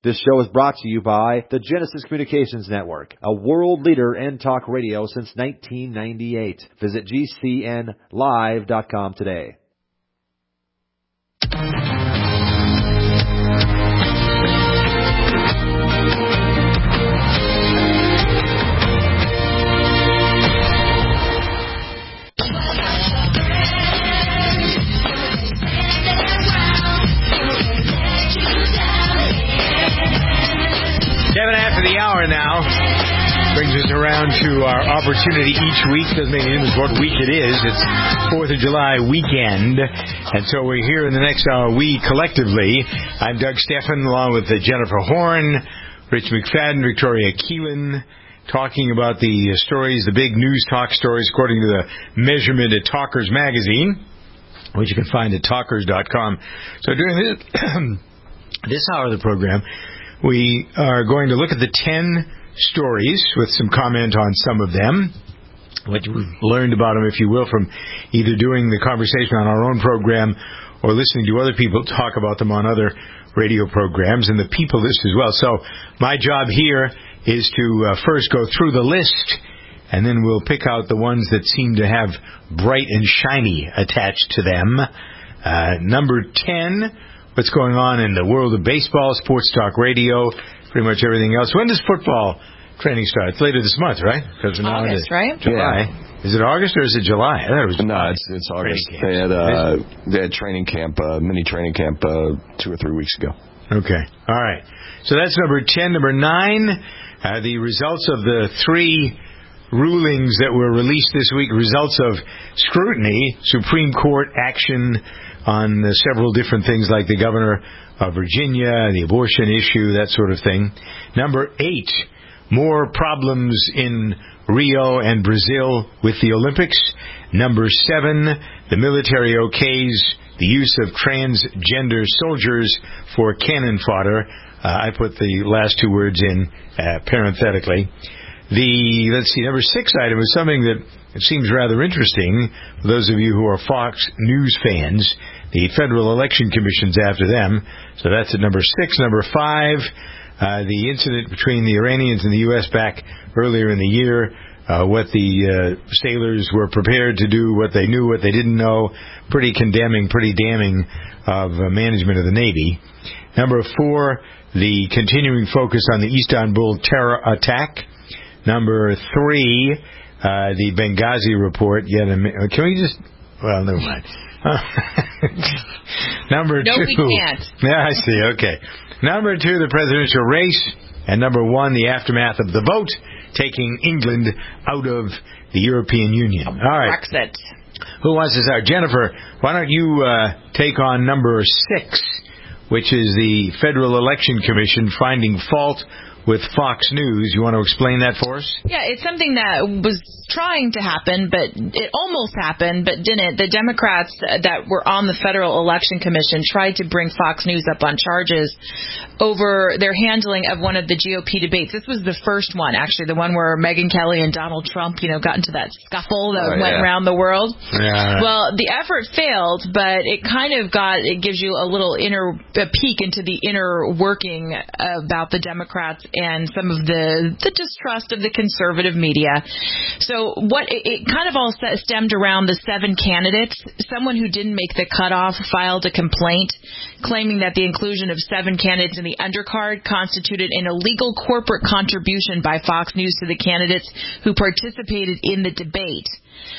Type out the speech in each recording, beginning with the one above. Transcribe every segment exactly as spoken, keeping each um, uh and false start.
This show is brought to you by the Genesis Communications Network, a world leader in talk radio since nineteen ninety-eight. Visit G C N live dot com today. Seven after the hour now brings us around to our opportunity each week. Doesn't make any difference what week it is. It's fourth of July weekend. And so we're here in the next hour, we collectively. I'm Doug Steffen along with Jennifer Horn, Rich McFadden, Victoria Keelan, talking about the stories, the big news talk stories according to the measurement at Talkers Magazine, which you can find at talkers dot com. So during this, this hour of the program, we are going to look at the ten stories with some comment on some of them, what we've learned about them, if you will, from either doing the conversation on our own program or listening to other people talk about them on other radio programs, and the people list as well. So my job here is to uh, first go through the list, and then we'll pick out the ones that seem to have bright and shiny attached to them. Uh, number ten... what's going on in the world of baseball, sports talk radio, pretty much everything else. When does football training start? It's later this month, right? Because now August, right? July. Yeah. Is it August or is it July? I thought it was No, it's, it's August. They had, uh, they had training camp, uh, mini training camp uh, two or three weeks ago. Okay. All right. So that's number ten. Number nine, uh, the results of the three rulings that were released this week, results of scrutiny, Supreme Court action on uh, several different things like the governor of Virginia, the abortion issue, that sort of thing. Number eight, more problems in Rio and Brazil with the Olympics. Number seven, the military okays the use of transgender soldiers for cannon fodder. Uh, I put the last two words in uh, parenthetically. The, let's see, number six item is something that it seems rather interesting for those of you who are Fox News fans. The Federal Election Commission's after them. So that's at number six. Number five, uh, the incident between the Iranians and the U S back earlier in the year. Uh, what the uh, sailors were prepared to do, what they knew, what they didn't know. Pretty condemning, pretty damning of uh, management of the Navy. Number four, the continuing focus on the Istanbul terror attack. Number three, uh, the Benghazi report. Yet, a, can we just? Well, never mind. Number no, two. No, we can't. Yeah, I see. Okay. Number two, the presidential race, and number one, the aftermath of the vote, taking England out of the European Union. All right. Brexit. Who wants to start? Jennifer, why don't you uh, take on number six, which is the Federal Election Commission finding fault with Fox News. You want to explain that for us? Yeah, it's something that was trying to happen, but it almost happened, but didn't. The Democrats that were on the Federal Election Commission tried to bring Fox News up on charges over their handling of one of the G O P debates. This was the first one, actually, the one where Megyn Kelly and Donald Trump, you know, got into that scuffle that oh, went yeah. around the world. Yeah. Well, the effort failed, but it kind of got, it gives you a little inner, a peek into the inner working about the Democrats and some of the, the distrust of the conservative media. So what it, it kind of all stemmed around the seven candidates. Someone who didn't make the cutoff filed a complaint claiming that the inclusion of seven candidates in the undercard constituted an illegal corporate contribution by Fox News to the candidates who participated in the debate.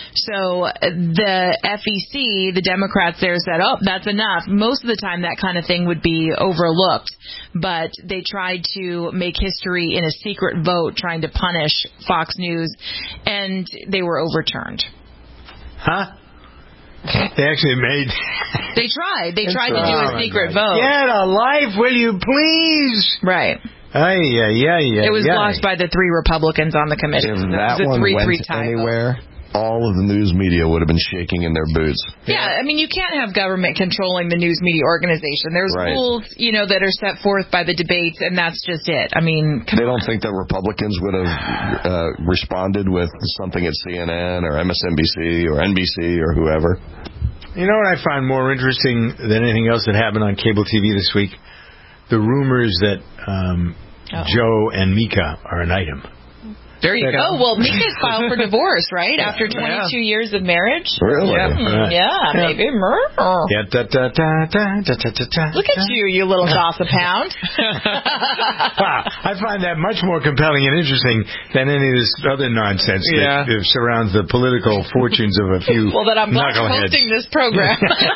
So the F E C, the Democrats there, said, oh, that's enough. Most of the time that kind of thing would be overlooked. But they tried to make history in a secret vote trying to punish Fox News, and they were overturned. Huh? They actually made... They tried. They tried to do a secret vote. Get a life, will you please? Right. Ay, yeah, yeah, yeah. It was yeah. blocked by the three Republicans on the commission. If that it was a one three, went three anywhere, vote. all of the news media would have been shaking in their boots. Yeah, I mean, you can't have government controlling the news media organization. There's right. rules, you know, that are set forth by the debates, and that's just it. I mean, come They on. don't think that Republicans would have uh, responded with something at C N N or M S N B C or N B C or whoever. You know what I find more interesting than anything else that happened on cable T V this week? the rumors that um, Oh. Joe and Mika are an item. There you go. Oh, well, Mika's filed for divorce, right? After twenty-two yeah. years of marriage? Really? Yeah, Right. yeah, yeah. maybe. Yeah, da, da, da, da, da, da, da, Look at you, you little gossip hound. I find that much more compelling and interesting than any of this other nonsense yeah. that surrounds the political fortunes of a few Well, then I'm not hosting this program.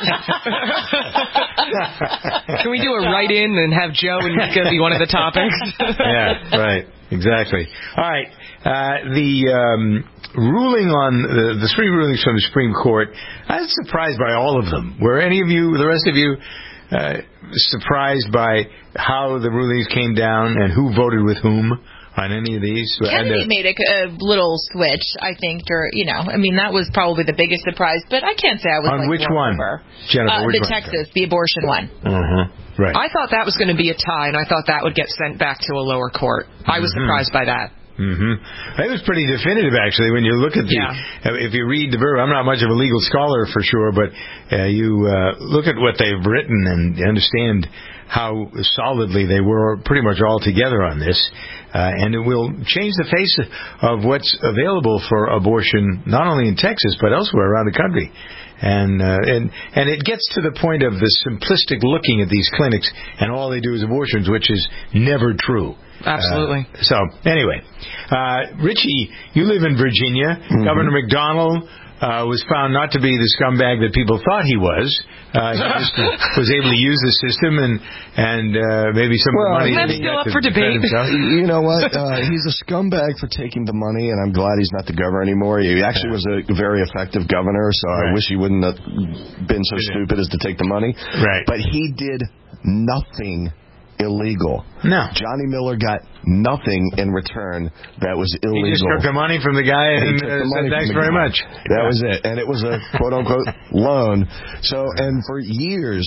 Can we do a write-in and have Joe and Mika be one of the topics? Yeah, right. Exactly. All right. Uh, the um, ruling on the, the three rulings from the Supreme Court, I was surprised by all of them. Were any of you, the rest of you, uh, surprised by how the rulings came down and who voted with whom on any of these? Kennedy made a, a little switch, I think, or, you know, I mean, that was probably the biggest surprise, but I can't say I was on like, which one? Over. Jennifer, uh, which the one? Texas, the abortion one. Uh-huh. Right. I thought that was going to be a tie, and I thought that would get sent back to a lower court. I was mm-hmm. surprised by that. Mm-hmm. It was pretty definitive, actually, when you look at the, yeah. if you read the verb, I'm not much of a legal scholar for sure, but uh, you uh, look at what they've written and understand how solidly they were pretty much all together on this, uh, and it will change the face of what's available for abortion, not only in Texas, but elsewhere around the country. And, uh, and and it gets to the point of the simplistic looking at these clinics, and all they do is abortions, which is never true. Absolutely. Uh, so, anyway, uh, Richie, you live in Virginia. Mm-hmm. Governor McDonnell uh, was found not to be the scumbag that people thought he was. Uh, he just was able to use the system and and uh, maybe some well, money. That's still up for debate. You know what? Uh, he's a scumbag for taking the money, and I'm glad he's not the governor anymore. He actually was a very effective governor, so right. I wish he wouldn't have been so stupid as to take the money. Right. But he did nothing illegal. No. Johnny Miller got nothing in return that was illegal. He just took the money from the guy and, and uh, said, thanks very guy. much. That yeah. was it. And it was a quote-unquote loan. So, and for years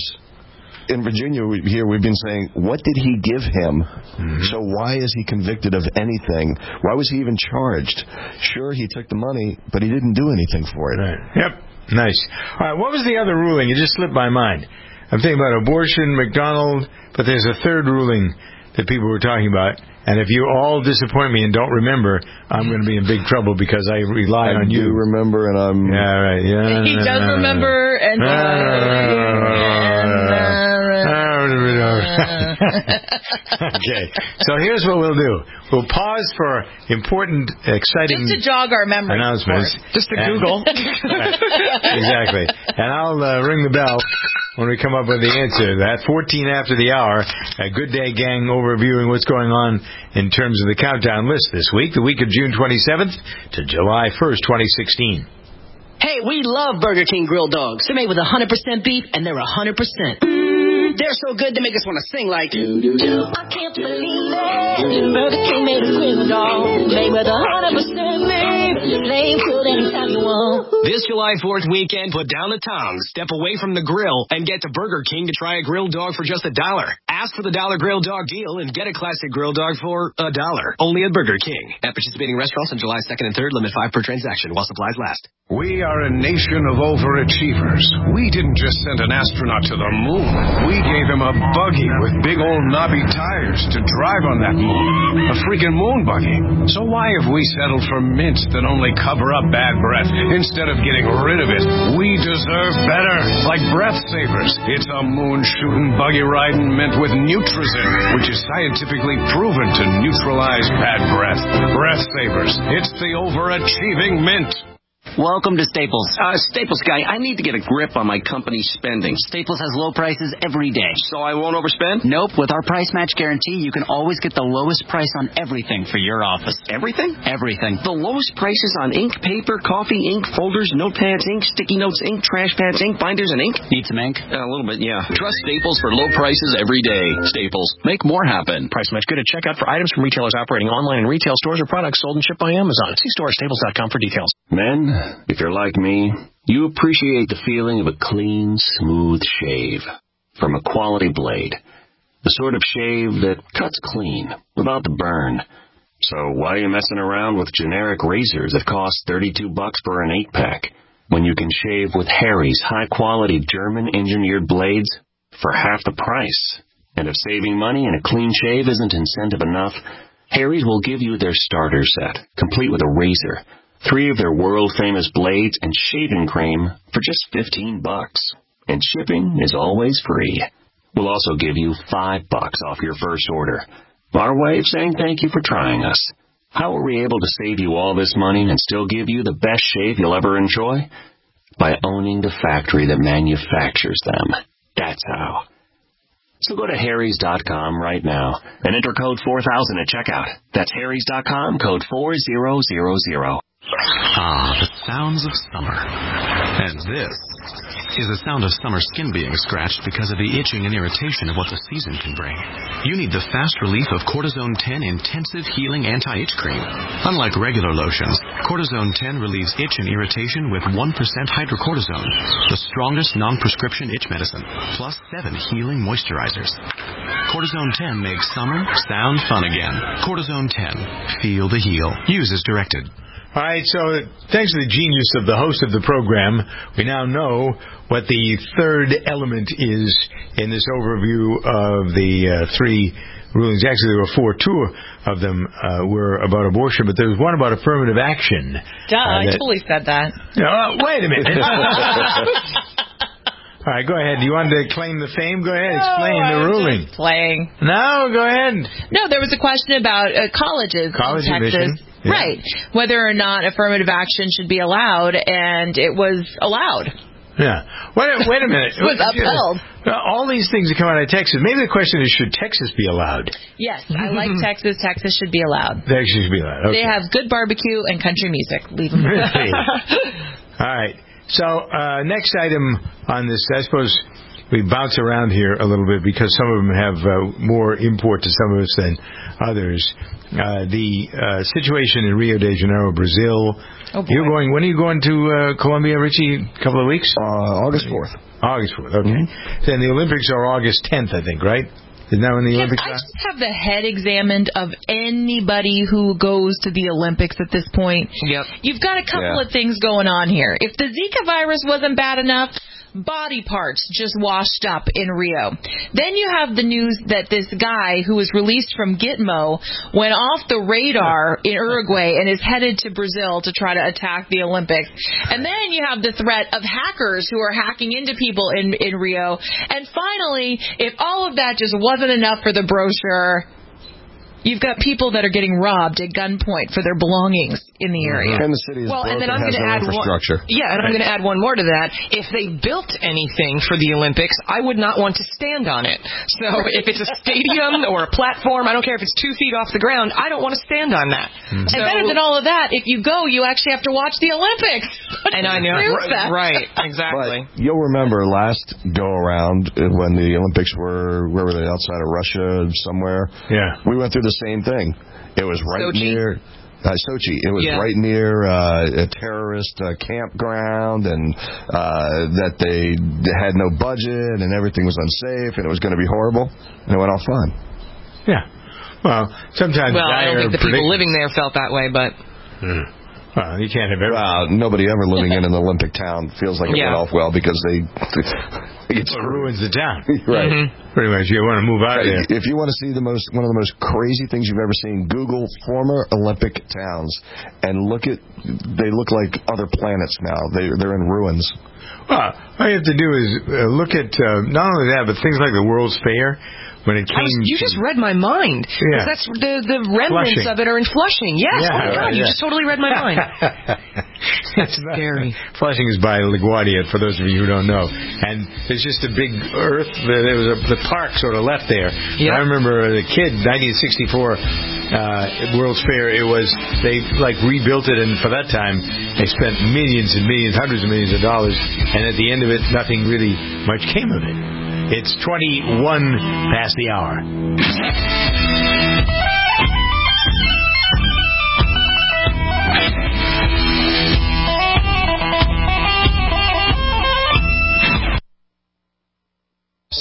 in Virginia we, here we've been saying, what did he give him? Mm-hmm. So why is he convicted of anything? Why was he even charged? Sure, he took the money, but he didn't do anything for it. Right. Yep. Nice. All right, what was the other ruling? It just slipped my mind. I'm thinking about abortion, McDonald, but there's a third ruling that people were talking about. And if you all disappoint me and don't remember, I'm going to be in big trouble because I rely I on you. I do remember, and I'm... Yeah, right. Yeah, he does remember, and... Okay, so here's what we'll do. We'll pause for important, exciting... Just to jog our memory. Announcements. Just to and, Google. Right, exactly. And I'll uh, ring the bell when we come up with the answer. At fourteen after the hour, a Good Day Gang overviewing what's going on in terms of the countdown list this week, the week of June twenty-seventh to July first, twenty sixteen. Hey, we love Burger King grilled dogs. They're made with one hundred percent beef, and they're one hundred percent. Mm, they're so good they make us want to sing like... Do, do, do. I can't believe it. Burger King made a grilled dog. Made with one hundred percent beef. Flame cooked anytime you want. This July fourth weekend, put down the tongs, step away from the grill, and get to Burger King to try a grilled dog for just a dollar. Ask for the dollar grilled dog deal and get a classic grilled dog for a dollar. Only at Burger King. At participating restaurants on July second and third, limit five per transaction while supplies last. We are a nation of overachievers. We didn't just send an astronaut to the moon. We gave him a buggy with big old knobby tires to drive on that moon. A freaking moon buggy. So why have we settled for mints that only cover up bad breath instead of getting rid of it? We deserve better. Like Breath Savers. It's a moon-shooting, buggy-riding mint with Nutrizin, which is scientifically proven to neutralize bad breath. Breath Savers. It's the overachieving mint. Welcome to Staples. Uh, Staples guy, I need to get a grip on my company's spending. Staples has low prices every day. So I won't overspend? Nope. With our price match guarantee, you can always get the lowest price on everything for your office. Everything? Everything. The lowest prices on ink, paper, coffee, ink, folders, notepads, ink, sticky notes, ink, trash pads, ink, binders, and ink? Need some ink? Uh, a little bit, yeah. Trust Staples for low prices every day. Staples. Make more happen. Price match good at checkout for items from retailers operating online in retail stores or products sold and shipped by Amazon. See store at staples dot com for details. Men, if you're like me, you appreciate the feeling of a clean, smooth shave from a quality blade. The sort of shave that cuts clean without the burn. So why are you messing around with generic razors that cost thirty-two bucks for an eight-pack when you can shave with Harry's high-quality German-engineered blades for half the price? And if saving money and a clean shave isn't incentive enough, Harry's will give you their starter set, complete with a razor, three of their world-famous blades, and shaving cream for just fifteen bucks. And shipping is always free. We'll also give you five bucks off your first order. Our way of saying thank you for trying us. How are we able to save you all this money and still give you the best shave you'll ever enjoy? By owning the factory that manufactures them. That's how. So go to harrys dot com right now and enter code four thousand at checkout. That's harrys dot com, code four thousand. Ah, the sounds of summer. And this is the sound of summer skin being scratched because of the itching and irritation of what the season can bring. You need the fast relief of Cortisone ten Intensive Healing Anti-Itch Cream. Unlike regular lotions, Cortisone ten relieves itch and irritation with one percent hydrocortisone, the strongest non-prescription itch medicine, plus seven healing moisturizers. Cortisone ten makes summer sound fun again. Cortisone ten. Feel the heal. Use as directed. All right, so thanks to the genius of the host of the program, we now know what the third element is in this overview of the uh, three rulings. Actually, there were four. Two of them uh, were about abortion, but there was one about affirmative action. Duh, uh, I that, totally said that. Uh, wait a minute. All right, go ahead. You wanted to claim the fame? Go ahead. No, Explain I the was ruling. Just playing. No, go ahead. No, there was a question about uh, colleges College in Texas. admission. Yeah. Right. Whether or not affirmative action should be allowed, and it was allowed. Yeah. Wait, wait a minute. It was upheld. Uh, all these things that come out of Texas, maybe the question is, should Texas be allowed? Yes, I like Texas. Texas should be allowed. Texas should be allowed. Okay. They have good barbecue and country music. Leave them alone. All right. So, uh, next item on this, I suppose we bounce around here a little bit because some of them have uh, more import to some of us than others. Uh, the uh, situation in Rio de Janeiro, Brazil. Oh, boy. You're going. When are you going to uh, Colombia, Richie? A couple of weeks? Uh, August fourth. August fourth. Okay. Mm-hmm. Then the Olympics are August tenth, I think, right? Isn't that when the Yes, Olympics I are? just have the head examined of anybody who goes to the Olympics at this point. Yep. You've got a couple Yeah. of things going on here. If the Zika virus wasn't bad enough, body parts just washed up in Rio. Then you have the news that this guy who was released from Gitmo went off the radar in Uruguay and is headed to Brazil to try to attack the Olympics. And then you have the threat of hackers who are hacking into people in, in Rio. And finally, if all of that just wasn't enough for the brochure, you've got people that are getting robbed at gunpoint for their belongings in the area. And the city is Well, and broke then I'm has going to no add infrastructure. one. Yeah, and I'm going to add one more to that. If they built anything for the Olympics, I would not want to stand on it. So if it's a stadium or a platform, I don't care if it's two feet off the ground, I don't want to stand on that. And So, better than all of that, if you go, you actually have to watch the Olympics. and I know, Prove that. right, exactly. But you'll remember last go around when the Olympics were, where were they, outside of Russia somewhere? Yeah. We went through the same thing. It was right Sochi? near uh, Sochi. It was Yeah. right near uh, a terrorist uh, campground, and uh, that they had no budget, and everything was unsafe, and it was going to be horrible. And it went off fine. Yeah. Well, sometimes Well, I don't think the people predict- living there felt that way, but... Hmm. Well, you can't have everything. Well, nobody ever living in an Olympic town feels like it Yeah. went off well because they It it ruins the town. right. Mm-hmm. Pretty much, you want to move out of there. If you want to see the most one of the most crazy things you've ever seen, Google former Olympic towns and look at they look like other planets now. They they're in ruins. Well, all you have to do is uh, look at uh, not only that, but things like the World's Fair. When it came, I was, you to, just read my mind. Yeah. That's the the remnants Flushing. of it are in Flushing. Yes. Yeah, oh my God, right, you yeah. just totally read my mind. That's scary. Flushing is by LaGuardia, for those of you who don't know, and it's just a big earth. There was a, the park sort of left there. Yeah. I remember as a kid, nineteen sixty-four uh, World's Fair. It was they like rebuilt it, and for that time they spent millions and millions, hundreds of millions of dollars, and at the end of it, nothing really much came of it. It's twenty-one past the hour.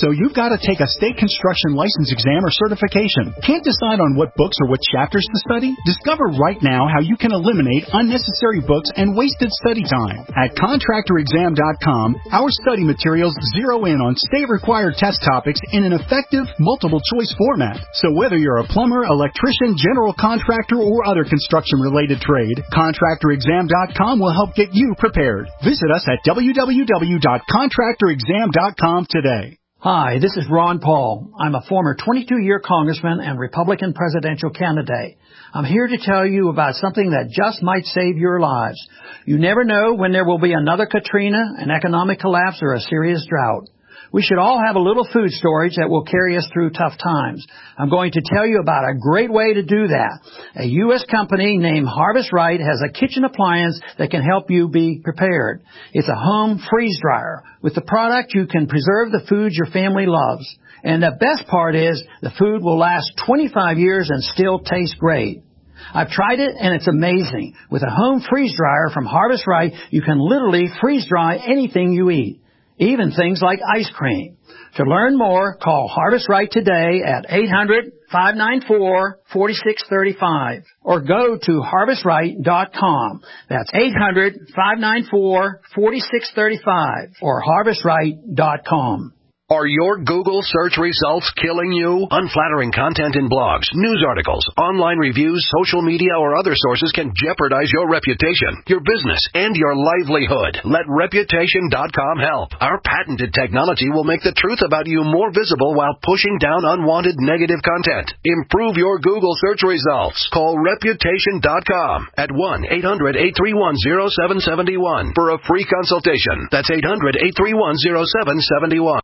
So you've got to take a state construction license exam or certification. Can't decide on what books or what chapters to study? Discover right now how you can eliminate unnecessary books and wasted study time. At contractor exam dot com, our study materials zero in on state-required test topics in an effective, multiple-choice format. So whether you're a plumber, electrician, general contractor, or other construction-related trade, contractor exam dot com will help get you prepared. Visit us at w w w dot contractor exam dot com today. Hi, this is Ron Paul. I'm a former twenty-two-year congressman and Republican presidential candidate. I'm here to tell you about something that just might save your lives. You never know when there will be another Katrina, an economic collapse, or a serious drought. We should all have a little food storage that will carry us through tough times. I'm going to tell you about a great way to do that. A U S company named Harvest Right has a kitchen appliance that can help you be prepared. It's a home freeze dryer. With the product, you can preserve the foods your family loves. And the best part is the food will last twenty-five years and still taste great. I've tried it, and it's amazing. With a home freeze dryer from Harvest Right, you can literally freeze dry anything you eat, even things like ice cream. To learn more, call Harvest Right today at eight hundred, five nine four, four six three five or go to harvest right dot com. That's eight hundred, five nine four, four six three five or harvest right dot com. Are your Google search results killing you? Unflattering content in blogs, news articles, online reviews, social media, or other sources can jeopardize your reputation, your business, and your livelihood. Let reputation dot com help. Our patented technology will make the truth about you more visible while pushing down unwanted negative content. Improve your Google search results. Call reputation dot com at one eight hundred, eight three one, zero seven seven one for a free consultation. That's eight hundred, eight three one, zero seven seven one.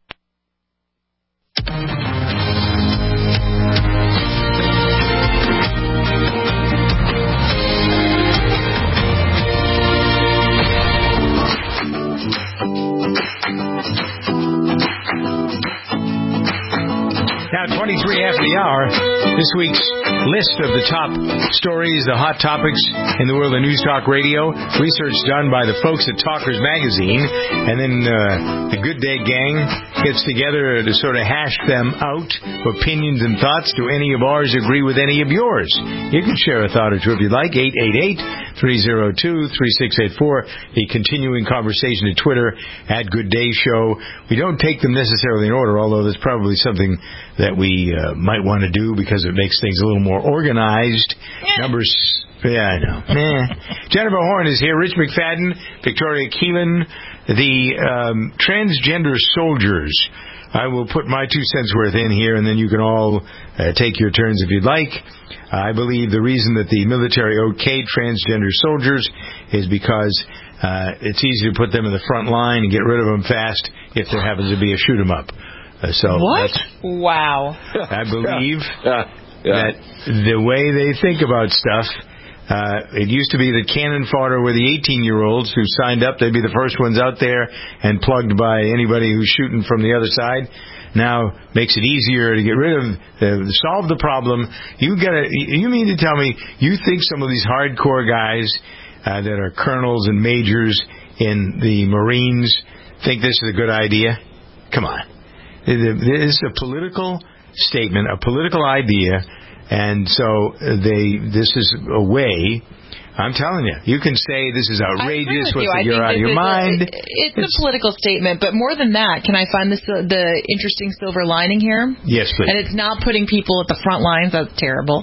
Now, twenty-three after the hour, this week's list of the top stories, the hot topics in the world of News Talk Radio, research done by the folks at Talkers Magazine, and then uh, the Good Day Gang gets together to sort of hash them out, opinions and thoughts. Do any of ours agree with any of yours? You can share a thought or two if you'd like. eight eight eight, three oh two, three six eight four. The continuing conversation at Twitter, at Good Day Show. We don't take them necessarily in order, although there's probably something that we uh, might want to do because it makes things a little more organized. Yeah. Numbers, yeah, I know. Nah. Jennifer Horn is here. Rich McFadden, Victoria Keelan, the um, transgender soldiers. I will put my two cents worth in here, and then you can all uh, take your turns if you'd like. I believe the reason that the military okayed transgender soldiers is because uh, it's easy to put them in the front line and get rid of them fast if there happens to be a shoot-'em-up. Uh, so what? Wow. I believe yeah. Yeah. that the way they think about stuff, uh, it used to be that cannon fodder were the eighteen-year-olds who signed up. They'd be the first ones out there and plugged by anybody who's shooting from the other side. Now makes it easier to get rid of, uh, solve the problem. You gotta, you mean to tell me you think some of these hardcore guys uh, that are colonels and majors in the Marines think this is a good idea? Come on. This is a political statement, a political idea, and so they. This is a way. I'm telling you, you can say this is outrageous. What's you. You're out of your mind. A, it's, it's a political statement, but more than that, can I find this uh, the interesting silver lining here? Yes, please. And it's not putting people at the front lines. That's terrible.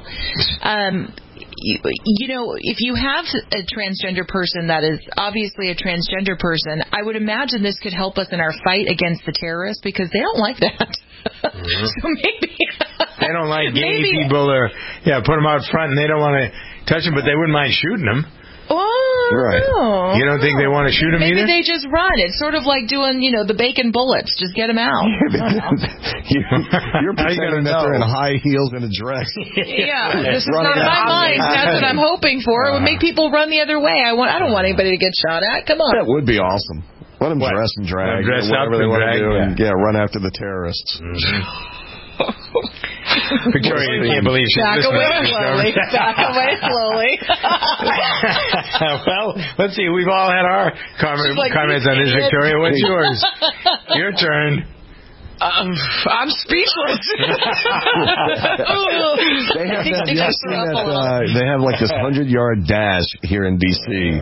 Um, You, you know, if you have a transgender person that is obviously a transgender person, I would imagine this could help us in our fight against the terrorists because they don't like that. Mm-hmm. So maybe they don't like gay maybe, people or yeah, put them out front and they don't want to touch them, but they wouldn't mind shooting them. Oh, right. No, you don't think they want to shoot them Maybe either? Maybe they just run. It's sort of like doing, you know, the bacon bullets. Just get them out. you, you're pretending that they're in high heels and a dress. Yeah, this is not my mind. That's what I'm hoping for. It would make people run the other way. I want. I don't want anybody to get shot at. Come on. That would be awesome. Let them what? dress and drag. Dress whatever up they want drag, to do, yeah. and yeah, run after the terrorists. Mm-hmm. Victoria can't believe she's Back away slowly. Back away slowly. Well, let's see. We've all had our com- like, comments on this, Victoria. What's yours? Your turn. Um, I'm speechless. they have that, you have seen that, uh, they have like this hundred-yard dash here in D C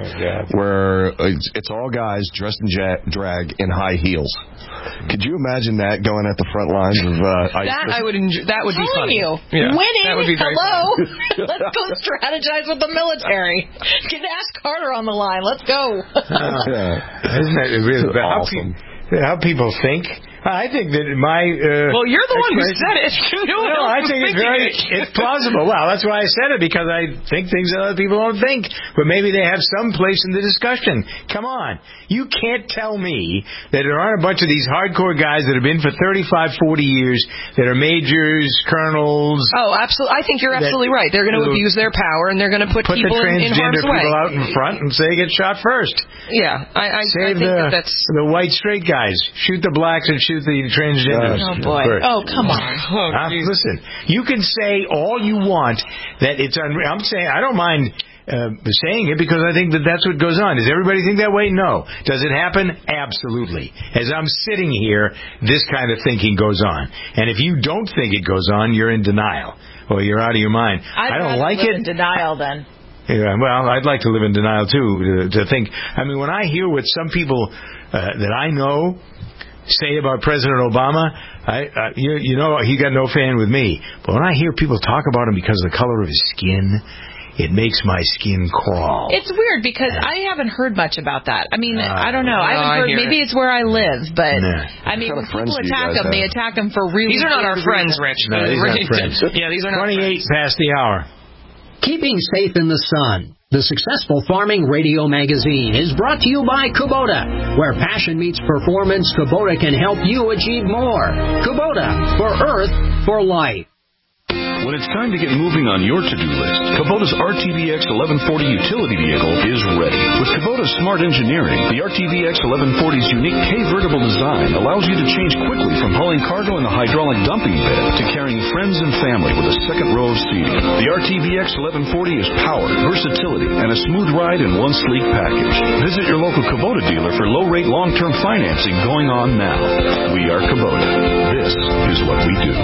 where it's, it's all guys dressed in ja- drag in high heels. Could you imagine that going at the front lines of uh, ISIS? That I would enjoy. That would be Telling funny. you, Yeah, winning. That would be very Hello, funny. let's go strategize with the military. Get Ash Carter on the line. Let's go. Oh, yeah. Isn't that really how, awesome. pe- how people think? I think that my uh, well, you're the one who said it. No, no, I think it's very it's plausible. Well, that's why I said it, because I think things that other people don't think. But maybe they have some place in the discussion. Come on, you can't tell me that there aren't a bunch of these hardcore guys that have been for thirty-five, forty years that are majors, colonels. Oh, absolutely. I think you're absolutely right. They're going to abuse their power, and they're going to put, put people the in, in harm's transgender way. people out in front and say get shot first. Yeah, I, I, Save I think the, that that's the white straight guys. Shoot the blacks and shoot the transgenders. Oh boy! First. Oh come on! Oh, uh, listen, you can say all you want that it's unreal. I'm saying I don't mind uh, saying it because I think that that's what goes on. Does everybody think that way? No. Does it happen? Absolutely. As I'm sitting here, this kind of thinking goes on. And if you don't think it goes on, you're in denial or you're out of your mind. I'd I don't like live it. in denial then. Yeah, well, I'd like to live in denial too. To, to think, I mean, when I hear what some people uh, that I know say about President Obama, I, uh, you, you know, he got no fan with me. But when I hear people talk about him because of the color of his skin, it makes my skin crawl. It's weird because I haven't heard much about that. I mean, uh, I don't know. I haven't I heard. hear Maybe it. it's where I live, but Nah. I mean, when friends people do you attack guys them, they have? attack them for really. These are not our weird friends, reasons. Rich. No, these aren't friends. Yeah, these are not twenty-eight past the hour. Keeping safe in the sun. The Successful Farming Radio Magazine is brought to you by Kubota. Where passion meets performance, Kubota can help you achieve more. Kubota, for Earth, for life. When it's time to get moving on your to-do list, Kubota's R T V X eleven forty utility vehicle is ready. With Kubota's smart engineering, the R T V X eleven forty's unique K-vertible design allows you to change quickly from hauling cargo in the hydraulic dumping bed to carrying friends and family with a second row of seating. The R T V X eleven forty is power, versatility, and a smooth ride in one sleek package. Visit your local Kubota dealer for low-rate long-term financing going on now. We are Kubota. This is what we do.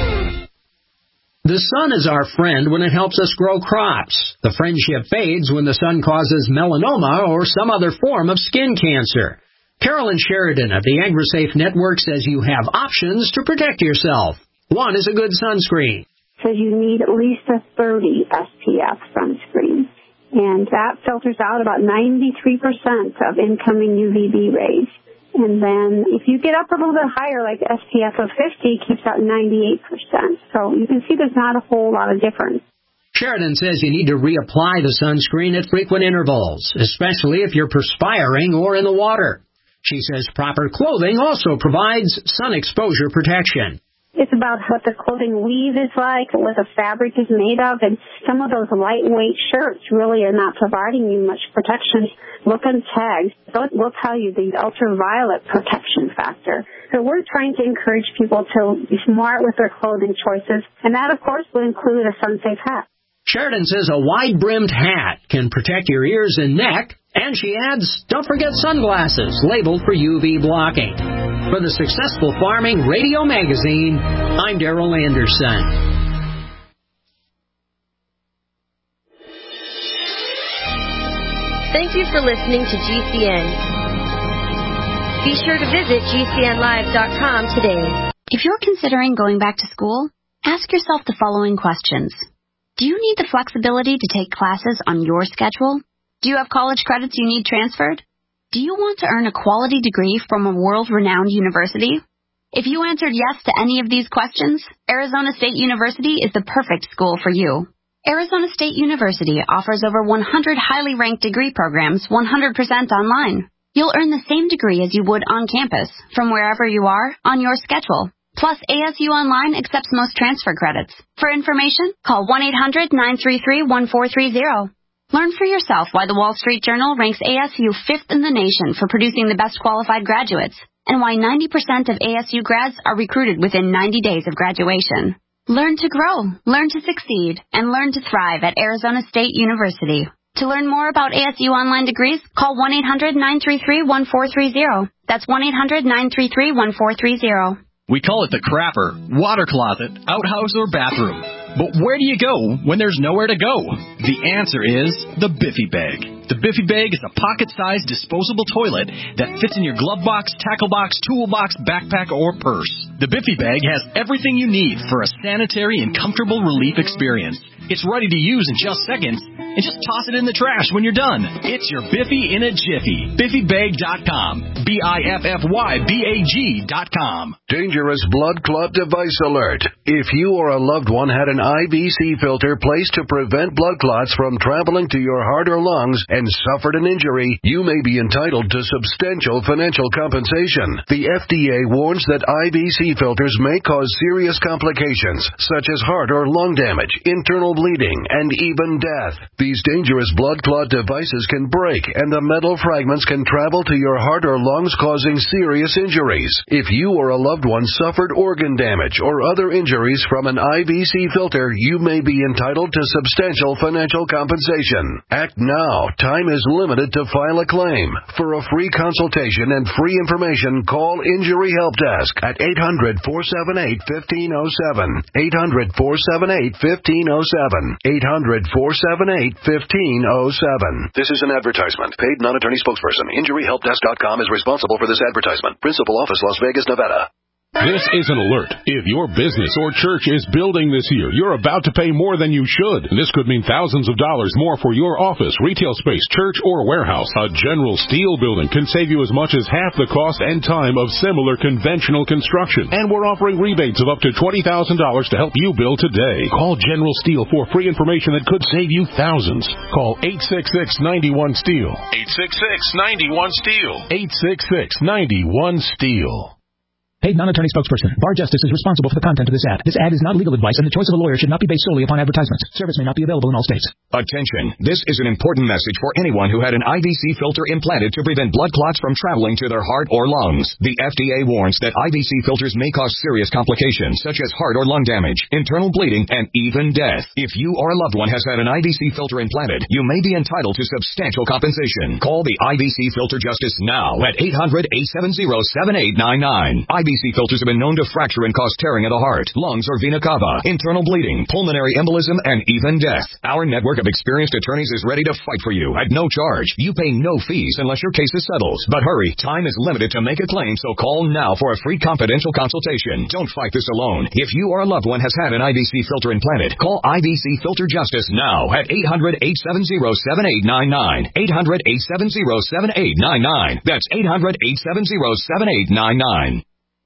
The sun is our friend when it helps us grow crops. The friendship fades when the sun causes melanoma or some other form of skin cancer. Carolyn Sheridan of the AgriSafe Network says you have options to protect yourself. One is a good sunscreen. So you need at least a thirty S P F sunscreen. And that filters out about ninety-three percent of incoming U V B rays. And then if you get up a little bit higher, like S P F of fifty, keeps out ninety-eight percent. So you can see there's not a whole lot of difference. Sheridan says you need to reapply the sunscreen at frequent intervals, especially if you're perspiring or in the water. She says proper clothing also provides sun exposure protection. It's about what the clothing weave is like, what the fabric is made of, and some of those lightweight shirts really are not providing you much protection. Look on tags. We'll tell you the ultraviolet protection factor. So we're trying to encourage people to be smart with their clothing choices, and that, of course, would include a sun-safe hat. Sheridan says a wide-brimmed hat can protect your ears and neck, and she adds, don't forget sunglasses labeled for U V blocking. For the Successful Farming Radio Magazine, I'm Darrell Anderson. Thank you for listening to G C N. Be sure to visit G C N live dot com today. If you're considering going back to school, ask yourself the following questions. Do you need the flexibility to take classes on your schedule? Do you have college credits you need transferred? Do you want to earn a quality degree from a world-renowned university? If you answered yes to any of these questions, Arizona State University is the perfect school for you. Arizona State University offers over one hundred highly ranked degree programs one hundred percent online. You'll earn the same degree as you would on campus, from wherever you are, on your schedule. Plus, A S U Online accepts most transfer credits. For information, call one eight hundred nine three three one four three zero. Learn for yourself why the Wall Street Journal ranks A S U fifth in the nation for producing the best qualified graduates, and why ninety percent of A S U grads are recruited within ninety days of graduation. Learn to grow, learn to succeed, and learn to thrive at Arizona State University. To learn more about A S U online degrees, call one eight hundred nine three three one four three zero. That's one eight hundred nine three three one four three zero. We call it the crapper, water closet, outhouse, or bathroom. But where do you go when there's nowhere to go? The answer is the Biffy Bag. The Biffy Bag is a pocket-sized disposable toilet that fits in your glove box, tackle box, toolbox, backpack, or purse. The Biffy Bag has everything you need for a sanitary and comfortable relief experience. It's ready to use in just seconds, and just toss it in the trash when you're done. It's your Biffy in a jiffy. Biffy Bag dot com. B I F F Y B A G dot com. Dangerous blood clot device alert. If you or a loved one had an I V C filter placed to prevent blood clots from traveling to your heart or lungs and suffered an injury, you may be entitled to substantial financial compensation. The F D A warns that I V C filters may cause serious complications, such as heart or lung damage, internal bleeding, and even death. These dangerous blood clot devices can break, and the metal fragments can travel to your heart or lungs, causing serious injuries. If you or a loved one suffered organ damage or other injuries from an I V C filter, you may be entitled to substantial financial compensation. Act now. Time is limited to file a claim. For a free consultation and free information, call Injury Help Desk at eight hundred, four seven eight, one five zero seven. eight hundred, four seven eight, one five zero seven. eight hundred, four seven eight, one five zero seven. This is an advertisement. Paid non-attorney spokesperson. Injury Help Desk dot com is responsible for this advertisement. Principal office, Las Vegas, Nevada. This is an alert. If your business or church is building this year, you're about to pay more than you should. This could mean thousands of dollars more for your office, retail space, church, or warehouse. A General Steel building can save you as much as half the cost and time of similar conventional construction. And we're offering rebates of up to twenty thousand dollars to help you build today. Call General Steel for free information that could save you thousands. Call eight six six, nine one, STEEL. eight six six, nine one, STEEL. eight six six, nine one, STEEL. Paid non-attorney spokesperson. Bar Justice is responsible for the content of this ad. This ad is not legal advice, and the choice of a lawyer should not be based solely upon advertisements. Service may not be available in all states. Attention. This is an important message for anyone who had an I V C filter implanted to prevent blood clots from traveling to their heart or lungs. The F D A warns that I V C filters may cause serious complications, such as heart or lung damage, internal bleeding, and even death. If you or a loved one has had an I V C filter implanted, you may be entitled to substantial compensation. Call the I V C Filter Justice now at eight hundred, eight seven zero, seven eight nine nine. I V C filters have been known to fracture and cause tearing of the heart, lungs, or vena cava, internal bleeding, pulmonary embolism, and even death. Our network of experienced attorneys is ready to fight for you at no charge. You pay no fees unless your case is settled. But hurry, time is limited to make a claim, so call now for a free confidential consultation. Don't fight this alone. If you or a loved one has had an I V C filter implanted, call I V C Filter Justice now at eight hundred, eight seven zero, seven eight nine nine. eight hundred, eight seven zero, seven eight nine nine. That's eight hundred, eight seven zero, seven eight nine nine.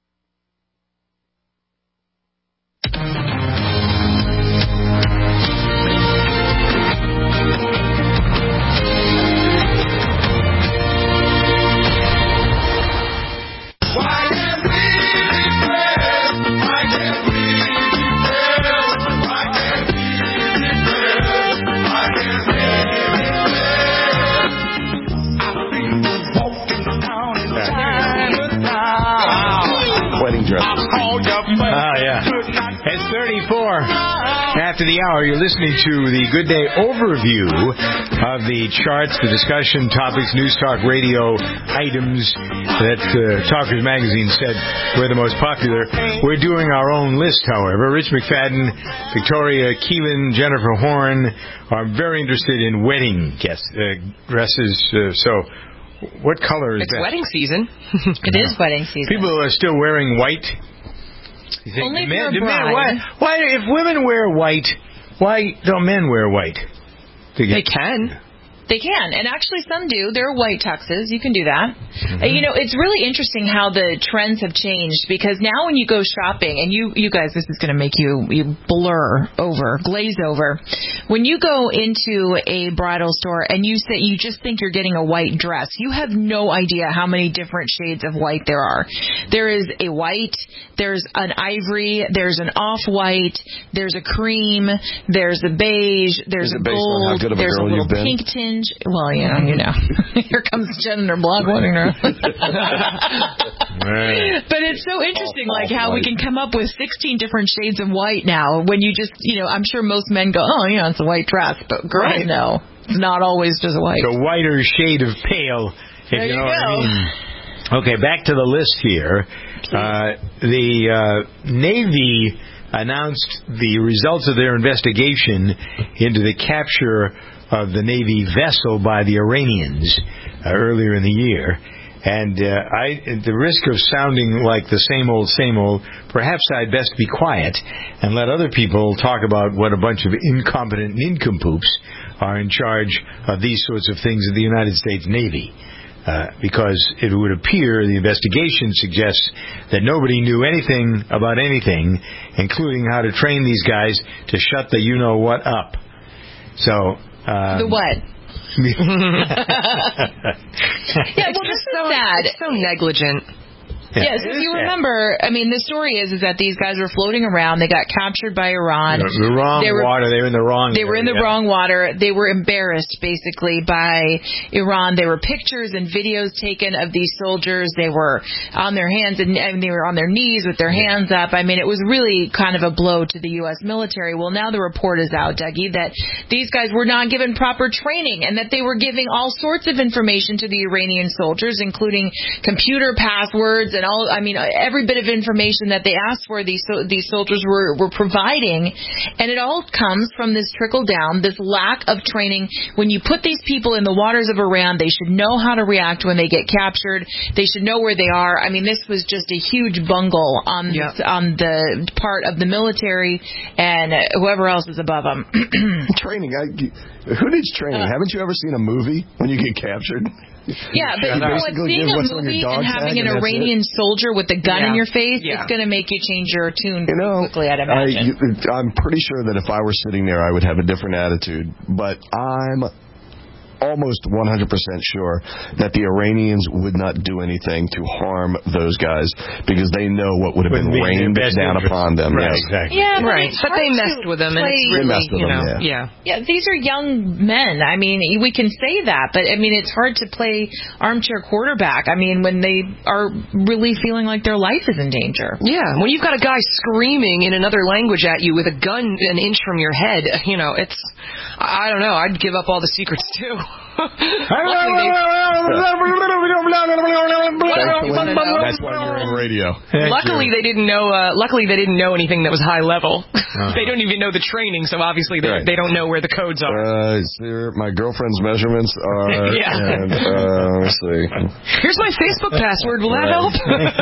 Oh, yeah. It's thirty-four after the hour. You're listening to the Good Day overview of the charts, the discussion topics, News Talk Radio items that uh, Talkers Magazine said were the most popular. We're doing our own list, however. Rich McFadden, Victoria Keelan, Jennifer Horn are very interested in wedding guest, uh, dresses. Uh, so... What color is it's that? It's wedding season. It is wedding season. People are still wearing white. You think Only if men, you're a do men, bride. why, why, if women wear white, why don't men wear white? They can. They can, and actually some do. There are white tuxes. You can do that. Mm-hmm. Uh, you know, it's really interesting how the trends have changed, because now when you go shopping, and you, you guys, this is going to make you, you blur over, glaze over. When you go into a bridal store and you say you just think you're getting a white dress, you have no idea how many different shades of white there are. There is a white, there's an ivory, there's an off-white, there's a cream, there's a beige, there's is a it based on how gold, good of a there's a girl little you've been? pink tinge. Well, you know, you know. Here comes Jen and her blog wedding dress. But it's so interesting, like how we can come up with sixteen different shades of white now. When you just, you know, I'm sure most men go, oh, yeah, it's a white dress, but girls Right. know it's not always just white. It's a whiter shade of pale, if There you you know what I go. mean. Okay, back to the list here. Uh, the uh, Navy announced the results of their investigation into the capture of the Navy vessel by the Iranians uh, earlier in the year. And uh, I, at the risk of sounding like the same old, same old, perhaps I'd best be quiet and let other people talk about what a bunch of incompetent nincompoops are in charge of these sorts of things in the United States Navy. Uh, because it would appear the investigation suggests that nobody knew anything about anything, including how to train these guys to shut the you-know-what up. So... Um, the what? yeah, well, this is so, sad. It's so negligent. Yes, yeah, if you remember, I mean, the story is is that these guys were floating around. They got captured by Iran. The, the wrong they were, water. They were in the wrong They area. were in the wrong water. They were embarrassed, basically, by Iran. There were pictures and videos taken of these soldiers. They were on their hands and, and they were on their knees with their hands up. I mean, it was really kind of a blow to the U S military. Well, now the report is out, Dougie, that these guys were not given proper training and that they were giving all sorts of information to the Iranian soldiers, including computer passwords and all, I mean, every bit of information that they asked for, these these soldiers were, were providing. And it all comes from this trickle down, this lack of training. When you put these people in the waters of Iran, they should know how to react when they get captured. They should know where they are. I mean, this was just a huge bungle on, yeah. this, on the part of the military and whoever else is above them. Training. I, who needs training? Uh, Haven't you ever seen a movie when you get captured? Yeah, but you know what, seeing a movie and having an Iranian soldier with a gun yeah. in your face, yeah. it's going to make you change your tune you know, quickly, I'd imagine. I, I'm pretty sure that if I were sitting there, I would have a different attitude. But I'm almost one hundred percent sure that the Iranians would not do anything to harm those guys because they know what would have been rained down interest. upon them. Right, yes. exactly. Yeah, but right. But they messed with them, play, and it's really, with you know, them, yeah. yeah. Yeah, these are young men. I mean, we can say that, but I mean, it's hard to play armchair quarterback. I mean, when they are really feeling like their life is in danger. Yeah, when you've got a guy screaming in another language at you with a gun an inch from your head, you know, it's, I don't know, I'd give up all the secrets too. That's why you're in radio. Luckily, they didn't know. Uh, luckily, they didn't know anything that was high level. Uh-huh. They don't even know the training, so obviously they, right. they don't know where the codes are. Uh, here, my girlfriend's measurements are. yeah. And, uh, let's see. Here's my Facebook password. Will that help?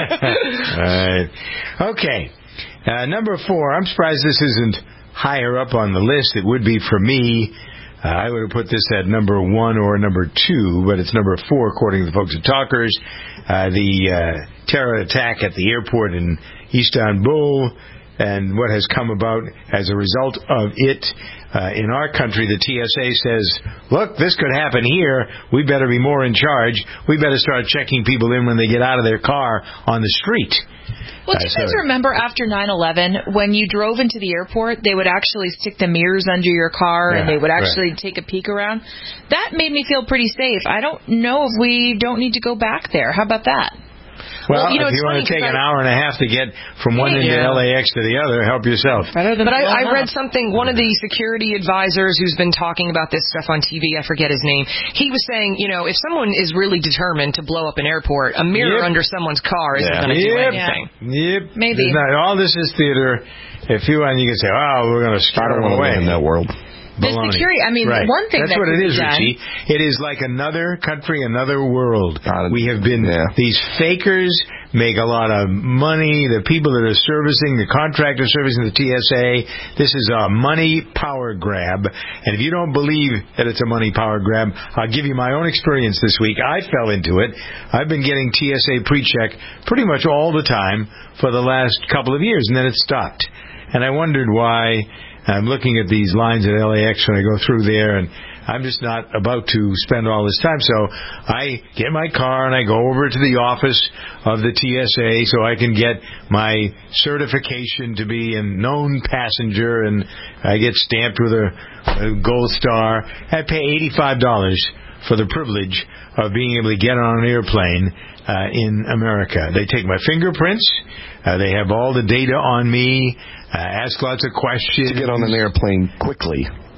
Right. Okay. Uh, number four. I'm surprised this isn't higher up on the list. It would be for me. Uh, I would have put this at number one or number two, but it's number four according to the folks at Talkers. Uh, the uh, terror attack at the airport in Istanbul and what has come about as a result of it. Uh, in our country, the T S A says, look, this could happen here. We better be more in charge. We better start checking people in when they get out of their car on the street. Well, do you guys remember after nine eleven, when you drove into the airport, they would actually stick the mirrors under your car, yeah, and they would actually right. take a peek around? That made me feel pretty safe. I don't know if we don't need to go back there. How about that? Well, well you know, if you want to take an hour and a half to get from one end yeah. of L A X to the other, help yourself. But I, I read something, one of the security advisors who's been talking about this stuff on T V, I forget his name, he was saying, you know, if someone is really determined to blow up an airport, a mirror yep. under someone's car isn't yeah. going to yep. do anything. Yep. Maybe. Not, all this is theater. If you want, you can say, oh, we're going to scare them away. In that world. The security, I mean, right. one thing That's that what it is, done, Richie. It is like another country, another world. God, we have been, yeah. these fakers make a lot of money. The people that are servicing, the contractors servicing the T S A, this is a money power grab. And if you don't believe that it's a money power grab, I'll give you my own experience this week. I fell into it. I've been getting T S A pre-check pretty much all the time for the last couple of years, and then it stopped. And I wondered why. I'm looking at these lines at L A X when I go through there, and I'm just not about to spend all this time. So I get my car and I go over to the office of the T S A so I can get my certification to be a known passenger, and I get stamped with a, a gold star. I pay eighty-five dollars for the privilege of being able to get on an airplane uh, in America. They take my fingerprints. Uh, they have all the data on me. Uh, ask lots of questions. To get on an airplane quickly.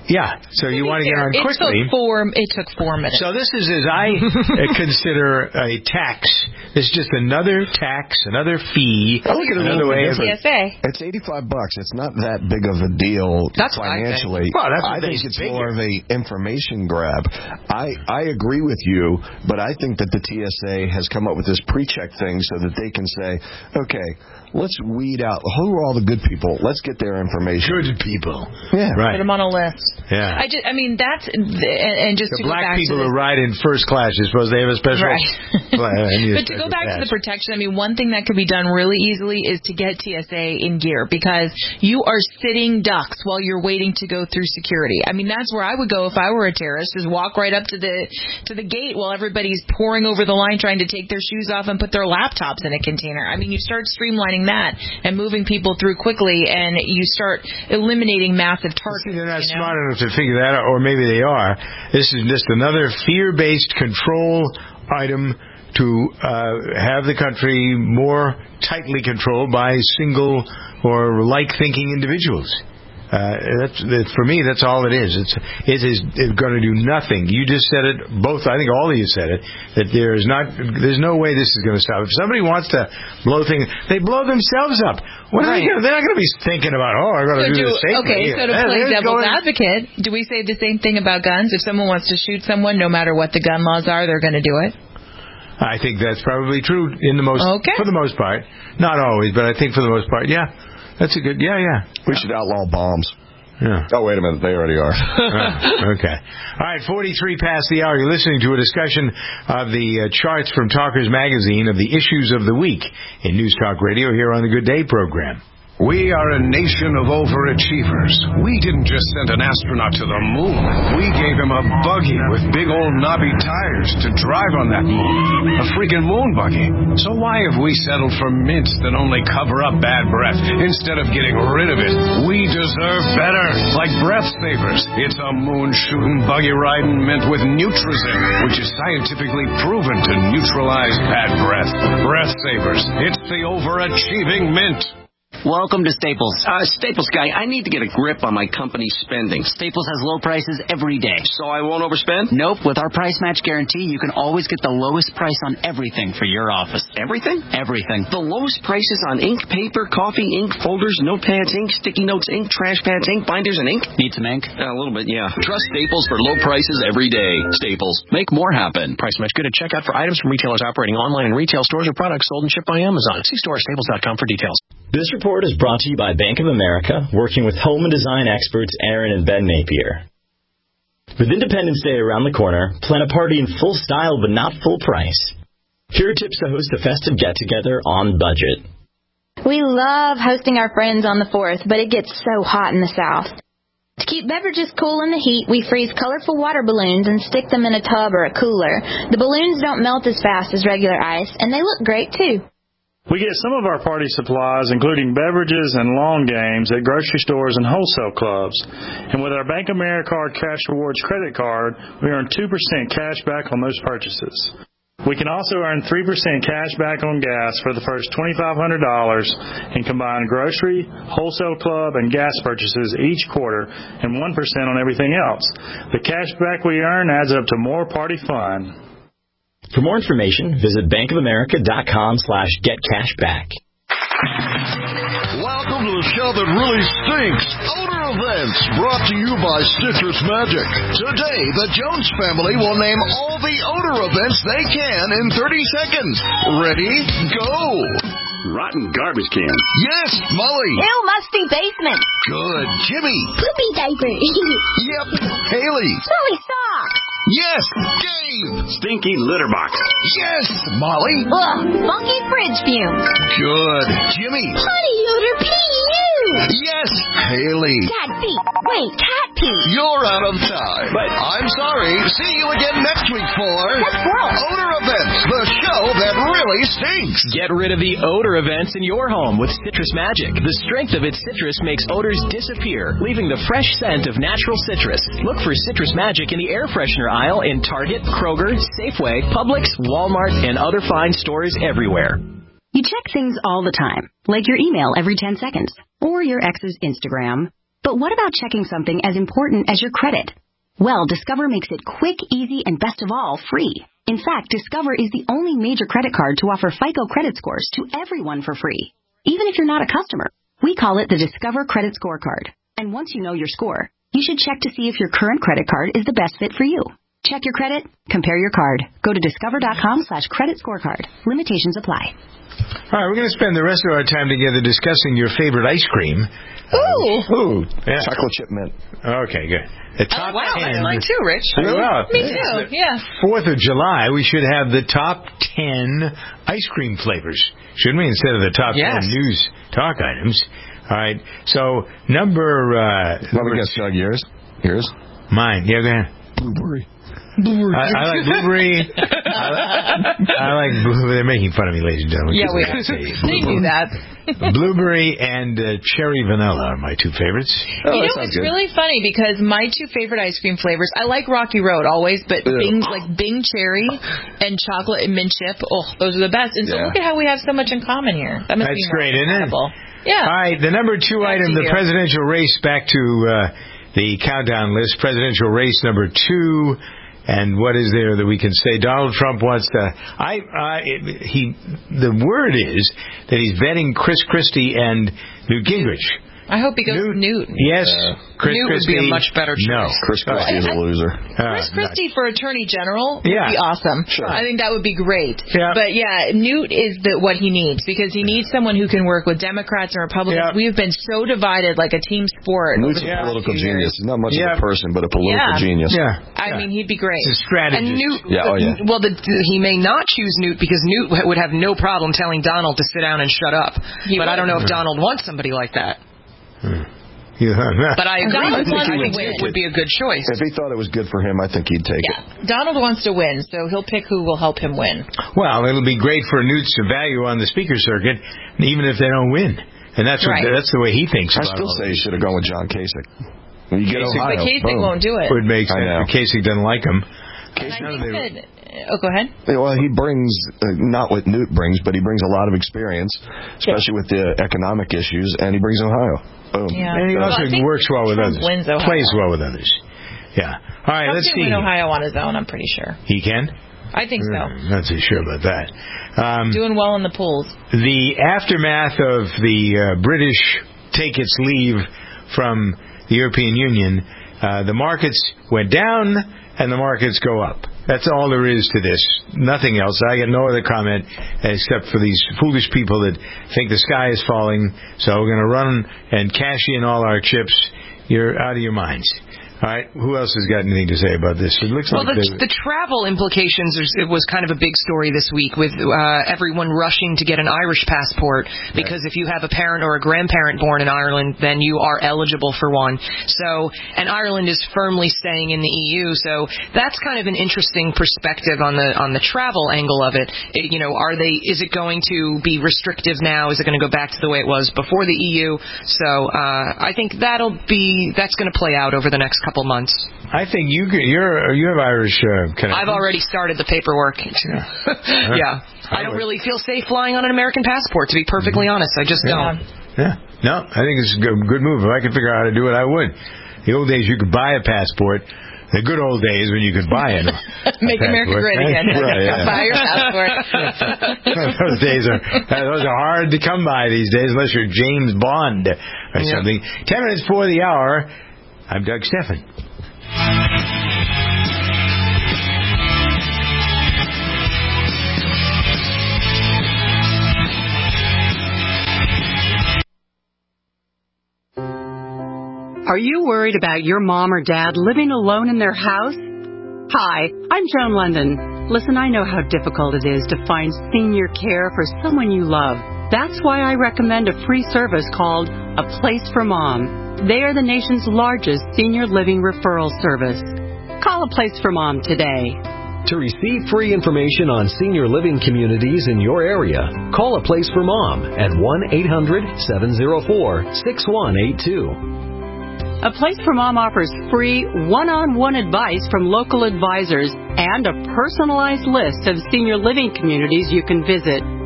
Yeah, so you want to get on it quickly. Took four, it took four minutes. So this is, as I consider, a tax. It's just another tax, another fee. I look at it another way of T S A. It's eighty-five bucks. It's not that big of a deal that's financially. Well, that's I think it's it's bigger. more of a information grab. I, I agree with you, but I think that the T S A has come up with this pre-check thing so that they can say, okay, let's weed out who are all the good people. Let's get their information. Good people. Yeah. Right. Put them on a list. Yeah. I just, I mean, that's, and, and just the to go black back people to who the, ride in first class, you suppose they have a special. Right. But to go back to the protection, I mean, one thing that could be done really easily is to get T S A in gear, because you are sitting ducks while you're waiting to go through security. I mean, that's where I would go if I were a terrorist, is walk right up to the to the gate while everybody's pouring over the line trying to take their shoes off and put their laptops in a container. I mean, you start streamlining that and moving people through quickly, and you start eliminating massive targets. See, they're not you know? smart enough to figure that out, or maybe they are. This is just another fear-based control item to uh, have the country more tightly controlled by single or like-thinking individuals. Uh, that's, that, for me, that's all it is. It's it is it's going to do nothing. You just said it. Both, I think, all of you said it. That there is not. There's no way this is going to stop. If somebody wants to blow things, they blow themselves up. What right. are they gonna, they're not going to be thinking about. Oh, I'm going to so do, do the same Okay, thing. so to Yeah, play they're devil's going, advocate, do we say the same thing about guns? If someone wants to shoot someone, no matter what the gun laws are, they're going to do it. I think that's probably true in the most okay. for the most part. Not always, but I think for the most part, yeah. That's a good. Yeah, yeah. We should outlaw bombs. Yeah. Oh, wait a minute. They already are. oh, okay. All right, forty-three past the hour. You're listening to a discussion of the uh, charts from Talkers Magazine of the issues of the week in News Talk Radio here on the Good Day program. We are a nation of overachievers. We didn't just send an astronaut to the moon. We gave him a buggy with big old knobby tires to drive on that moon. A freaking moon buggy. So why have we settled for mints that only cover up bad breath instead of getting rid of it? We deserve better. Like Breath Savers. It's a moon-shooting, buggy-riding mint with Nutrizin, which is scientifically proven to neutralize bad breath. Breath Savers. It's the overachieving mint. Welcome to Staples. Uh, Staples guy, I need to get a grip on my company's spending. Staples has low prices every day. So I won't overspend? Nope. With our price match guarantee, you can always get the lowest price on everything for your office. Everything? Everything. The lowest prices on ink, paper, coffee, ink, folders, notepads, ink, sticky notes, ink, trash pads, ink, binders, and ink? Need some ink? Uh, a little bit, yeah. Trust Staples for low prices every day. Staples. Make more happen. Price match good at checkout for items from retailers operating online in retail stores or products sold and shipped by Amazon. See store at staples dot com for details. This report is brought to you by Bank of America, working with home and design experts Aaron and Ben Napier. With Independence Day around the corner, plan a party in full style but not full price. Here are tips to host a festive get-together on budget. We love hosting our friends on the fourth, but it gets so hot in the South. To keep beverages cool in the heat, we freeze colorful water balloons and stick them in a tub or a cooler. The balloons don't melt as fast as regular ice, and they look great, too. We get some of our party supplies, including beverages and lawn games, at grocery stores and wholesale clubs. And with our Bank of America Cash Rewards credit card, we earn two percent cash back on those purchases. We can also earn three percent cash back on gas for the first twenty-five hundred dollars in combined grocery, wholesale club, and gas purchases each quarter, and one percent on everything else. The cash back we earn adds up to more party fun. For more information, visit bankofamerica.com slash getcashback. Welcome to the show that really stinks. Odor Events, brought to you by Citrus Magic. Today, the Jones family will name all the odor events they can in thirty seconds. Ready? Go! Rotten garbage can. Yes, Molly. Ew, musty basement. Good. Jimmy. Poopy diaper. Yep. Haley. Smelly socks. Yes, Gabe. Stinky litter box. Yes, Molly. Ugh, funky fridge fumes. Good. Jimmy. Potty odor P U. Yes, Haley. Cat pee. Wait, cat pee. You're out of time. But I'm sorry. See you again next week for That's gross. Odor Events, the show that really stinks. Get rid of the odor events in your home with Citrus Magic. The strength of its citrus makes odors disappear, leaving the fresh scent of natural citrus. Look for Citrus Magic in the air freshener aisle in Target, Kroger, Safeway, Publix, Walmart, and other fine stores everywhere. You check things all the time, like your email every ten seconds, or your ex's Instagram. But what about checking something as important as your credit? Well, Discover makes it quick, easy, and best of all, free. In fact, Discover is the only major credit card to offer FICO credit scores to everyone for free, even if you're not a customer. We call it the Discover Credit Scorecard. And once you know your score, you should check to see if your current credit card is the best fit for you. Check your credit, compare your card. Go to discover.com slash credit scorecard. Limitations apply. All right, we're going to spend the rest of our time together discussing your favorite ice cream. Ooh. Ooh. Yeah. Chocolate chip mint. Okay, good. The top oh, wow, ten. that's mine too, Rich. Really? Well, Me too, yeah. fourth of July, we should have the top ten ice cream flavors, shouldn't we, instead of the top yes. ten news talk items? All right, so number... Uh, Let me guess, Doug, yours? Yours? Mine. Yeah, go ahead. Blueberry. Blueberry. I, I like blueberry. I, like, I like blueberry. They're making fun of me, ladies and gentlemen. Yeah, we are. They knew that. Blueberry and uh, cherry vanilla are my two favorites. Oh, you know, it's good. Really funny because my two favorite ice cream flavors, I like Rocky Road always, but Ugh. Bing, like Bing Cherry and chocolate and mint chip, oh, those are the best. And so yeah. look at how we have so much in common here. That must That's be great, incredible. Isn't it? Yeah. All right, the number two back item, the you. presidential race, back to uh, the countdown list. Presidential race number two. And what is there that we can say? Donald Trump wants to. I. Uh, it, he. The word is that he's vetting Chris Christie and Newt Gingrich. I hope he goes Newt, Newt. Yes, uh, Chris Newt Christie would be a much better choice. No, Chris Christie is a loser. Chris Christie for Attorney General would yeah. be awesome. Sure. I think that would be great. Yeah. But yeah, Newt is the what he needs because he needs someone who can work with Democrats and Republicans. Yeah. We have been so divided, like a team sport. Newt's a yeah. political genius. He's not much yeah. of a person, but a political yeah. genius. Yeah. I yeah. mean, he'd be great. He's a strategist. And Newt, yeah, oh, yeah. well, the, he may not choose Newt because Newt would have no problem telling Donald to sit down and shut up. He but would. I don't know if Donald wants somebody like that. Hmm. Yeah. But I agree. Donald with wants I to think win. it would be a good choice. If he thought it was good for him, I think he'd take yeah. it. Donald wants to win, so he'll pick who will help him win. Well, it'll be great for Newt's value on the speaker circuit, even if they don't win. And that's right. what, that's the way he thinks I about it. still say he should have gone with John Kasich. When you get Kasich, Ohio, but Kasich boom. won't do it. Would make sense. But Kasich doesn't like him. Kasich, I think that, oh, go ahead. Well, he brings, uh, not what Newt brings, but he brings a lot of experience, especially yeah. with the economic issues, and he brings Ohio. Boom. Yeah. And he also well, works well with Trump others. Wins Ohio. Plays well with others. Yeah. All right, Trump let's can see. win Ohio on his own, I'm pretty sure. He can? I think so. Mm, not so sure about that. Um, Doing well in the polls. The aftermath of the uh, British take its leave from the European Union, uh, the markets went down and the markets go up. That's all there is to this. Nothing else. I get no other comment except for these foolish people that think the sky is falling, so we're going to run and cash in all our chips. You're out of your minds. All right, who else has got anything to say about this? It looks well, like the, the travel implications is, it was kind of a big story this week with uh, everyone rushing to get an Irish passport because right. if you have a parent or a grandparent born in Ireland, then you are eligible for one. So, and Ireland is firmly staying in the E U, so that's kind of an interesting perspective on the on the travel angle of it. it you know, are they? Is it going to be restrictive now? Is it going to go back to the way it was before the E U? So, uh, I think that'll be that's going to play out over the next couple months. I think you could, you're you have Irish uh, connections. I've already started the paperwork. Yeah, yeah. I don't really feel safe flying on an American passport, to be perfectly honest. I just yeah. don't. Yeah, no, I think it's a good, good move. If I could figure out how to do it, I would. The old days you could buy a passport. The good old days when you could buy it. Make America great again. Right, yeah. Buy your passport. those days are those are hard to come by these days unless you're James Bond or yeah. something. Ten minutes before the hour. I'm Doug Stephan. Are you worried about your mom or dad living alone in their house? Hi, I'm Joan London. Listen, I know how difficult it is to find senior care for someone you love. That's why I recommend a free service called A Place for Mom. They are the nation's largest senior living referral service. Call A Place for Mom today. To receive free information on senior living communities in your area, call A Place for Mom at one eight hundred seven oh four six one eight two. A Place for Mom offers free one-on-one advice from local advisors and a personalized list of senior living communities you can visit.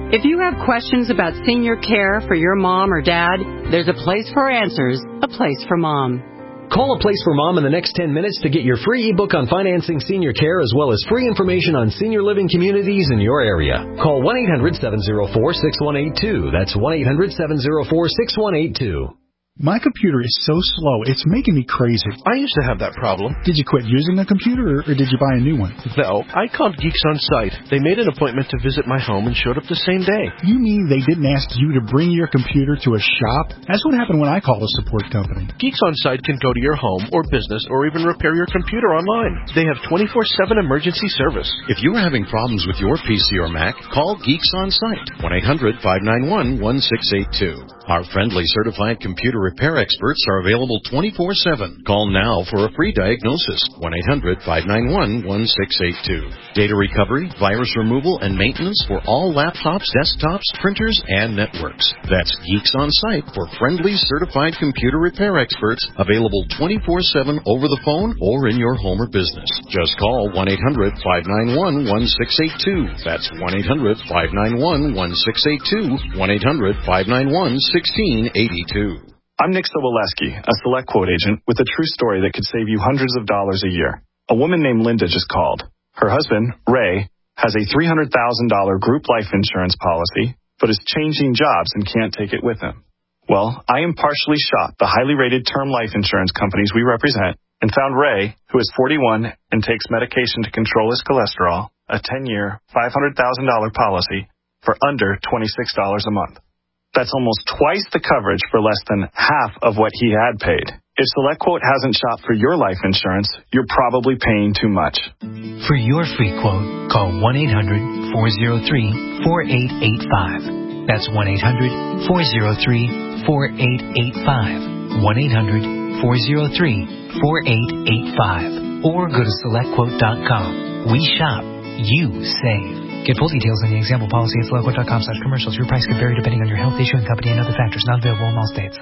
If you have questions about senior care for your mom or dad, there's a place for answers, a place for mom. Call A Place for Mom in the next ten minutes to get your free ebook on financing senior care as well as free information on senior living communities in your area. Call one eight hundred seven oh four six one eight two. That's one eight hundred seven oh four six one eight two. My computer is so slow, it's making me crazy. I used to have that problem. Did you quit using the computer, or, or did you buy a new one? No, I called Geeks On Site. They made an appointment to visit my home and showed up the same day. You mean they didn't ask you to bring your computer to a shop? That's what happened when I called a support company. Geeks On Site can go to your home or business or even repair your computer online. They have twenty-four seven emergency service. If you're having problems with your P C or Mac, call Geeks On Site, one eight hundred five nine one one six eight two. Our friendly certified computer repair experts are available twenty-four seven. Call now for a free diagnosis, one eight hundred five nine one one six eight two. Data recovery, virus removal, and maintenance for all laptops, desktops, printers, and networks. That's Geeks On Site for friendly certified computer repair experts, available twenty-four seven over the phone or in your home or business. Just call one eight hundred five nine one one six eight two. That's one eight hundred five nine one one six eight two, one eight hundred five nine one one six eight two. I'm Nick Soboleski, a Select Quote agent with a true story that could save you hundreds of dollars a year. A woman named Linda just called. Her husband, Ray, has a three hundred thousand dollars group life insurance policy, but is changing jobs and can't take it with him. Well, I impartially shot the highly rated term life insurance companies we represent and found Ray, who is forty-one and takes medication to control his cholesterol, a ten-year, five hundred thousand dollars policy for under twenty-six dollars a month. That's almost twice the coverage for less than half of what he had paid. If SelectQuote hasn't shopped for your life insurance, you're probably paying too much. For your free quote, call one eight hundred four oh three four eight eight five. That's one eight hundred four oh three four eight eight five. one eight hundred four oh three four eight eight five. Or go to select quote dot com. We shop, you save. Get full details on the example policy at select quote dot com slash commercials. Your price can vary depending on your health, issuing company, and other factors. Not available in all states.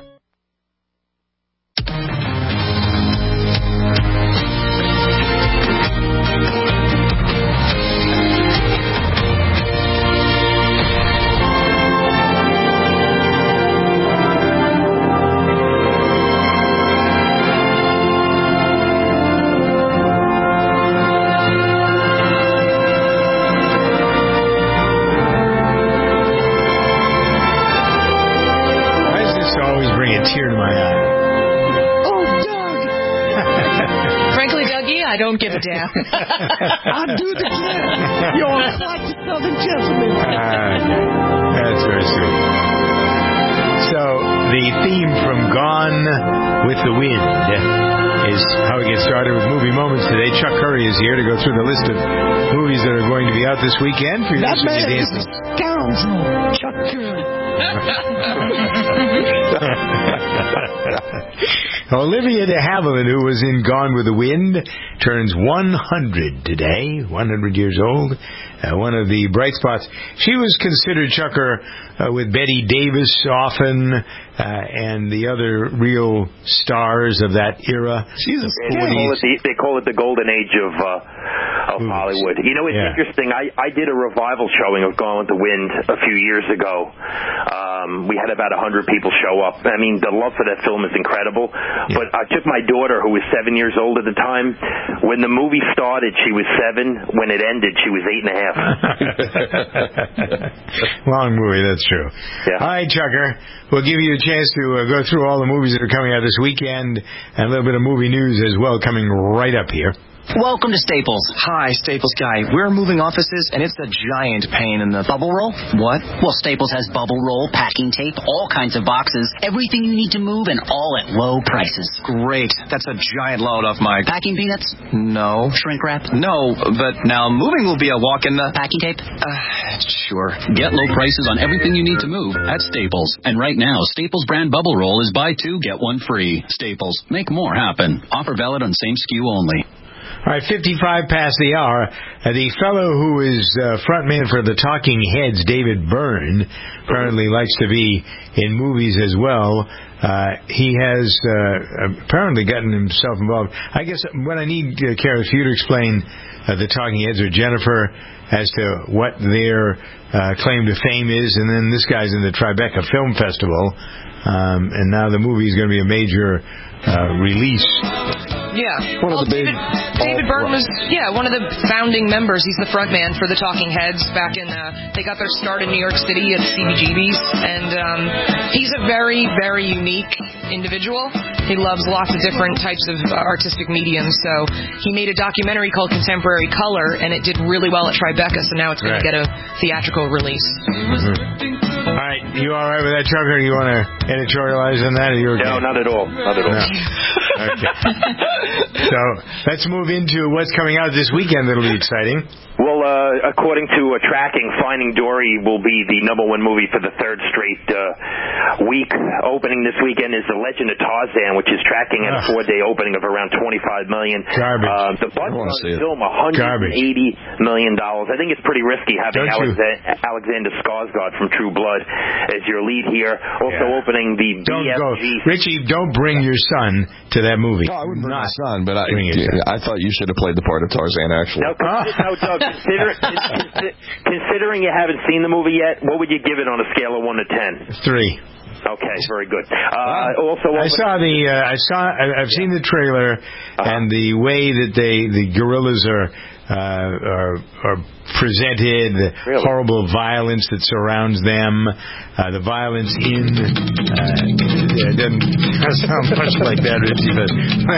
Don't give a damn. I'll do it again. You're a classic Southern gentleman. Ah, okay. That's very sweet. So, the theme from Gone with the Wind is how we get started with movie moments today. Chuck Curry is here to go through the list of movies that are going to be out this weekend. For that man is a scoundrel, Chuck Curry. Olivia de Havilland, who was in Gone with the Wind, turns one hundred today, one hundred years old. Uh, one of the bright spots. She was considered, Chucker, uh, with Betty Davis often, uh, and the other real stars of that era. She's a they, call it the, they call it the golden age of uh, of Oops. Hollywood. You know, it's yeah. interesting. I, I did a revival showing of Gone with the Wind a few years ago. Um, we had about one hundred people show up. I mean, the love for that film is incredible. Yeah. But I took my daughter, who was seven years old at the time. When the movie started, she was seven. When it ended, she was eight and a half. Long movie, that's true. Yeah. All right, Chucker. We'll give you a chance to uh, go through all the movies that are coming out this weekend, and a little bit of movie news as well coming right up here. Welcome to Staples. Hi, Staples guy. We're moving offices, and it's a giant pain in the... Bubble roll? What? Well, Staples has bubble roll, packing tape, all kinds of boxes, everything you need to move, and all at low prices. Great. That's a giant load off my... Packing peanuts? No. Shrink wrap? No, but now moving will be a walk in the... Packing tape? Uh, sure. Get low prices on everything you need to move at Staples. And right now, Staples brand bubble roll is buy two, get one free. Staples. Make more happen. Offer valid on same S K U only. All right, fifty-five past the hour. Uh, the fellow who is uh, frontman for the Talking Heads, David Byrne, apparently likes to be in movies as well. Uh, he has uh, apparently gotten himself involved. I guess what I need, uh, Kara, for you to explain uh, the Talking Heads, or Jennifer, as to what their uh, claim to fame is, and then this guy's in the Tribeca Film Festival, um, and now the movie is going to be a major uh, release. Yeah. One well, of the big, David, David Byrne was, yeah, one of the founding members. He's the front man for the Talking Heads back in, uh, they got their start in New York City at C B G B's, and um, he's a very, very unique individual. He loves lots of different types of artistic mediums, so he made a documentary called Contemporary Color, and it did really well at Tribeca, so now it's going right. to get a theatrical release. Mm-hmm. All right, you all right with that, Chucker? You want to editorialize on that? Or you okay? No, not at all. Not at all. No. Okay. So let's move into what's coming out this weekend that'll be exciting. Well, uh, according to uh, tracking, Finding Dory will be the number one movie for the third straight uh, week. Opening this weekend is The Legend of Tarzan, which is tracking at a four-day opening of around twenty-five million dollars. Garbage. Uh, the budget on the film, one hundred eighty million dollars. I think it's pretty risky having Alexa- Alexander Skarsgård from True Blood as your lead here. Also yeah. opening the don't B F G. Go. Richie, don't bring your son to that movie. No, I wouldn't bring my son, but I, yeah, I thought you should have played the part of Tarzan, actually. No, no Doug, consider, considering you haven't seen the movie yet, what would you give it on a scale of one to ten? Three. Okay, very good. Uh, also, I saw the. Uh, I saw. I've seen the trailer, uh-huh. and the way that they, the gorillas are, uh, are, are presented, the really? horrible violence that surrounds them, uh, the violence in. Uh, it doesn't sound much like that, Richie, but.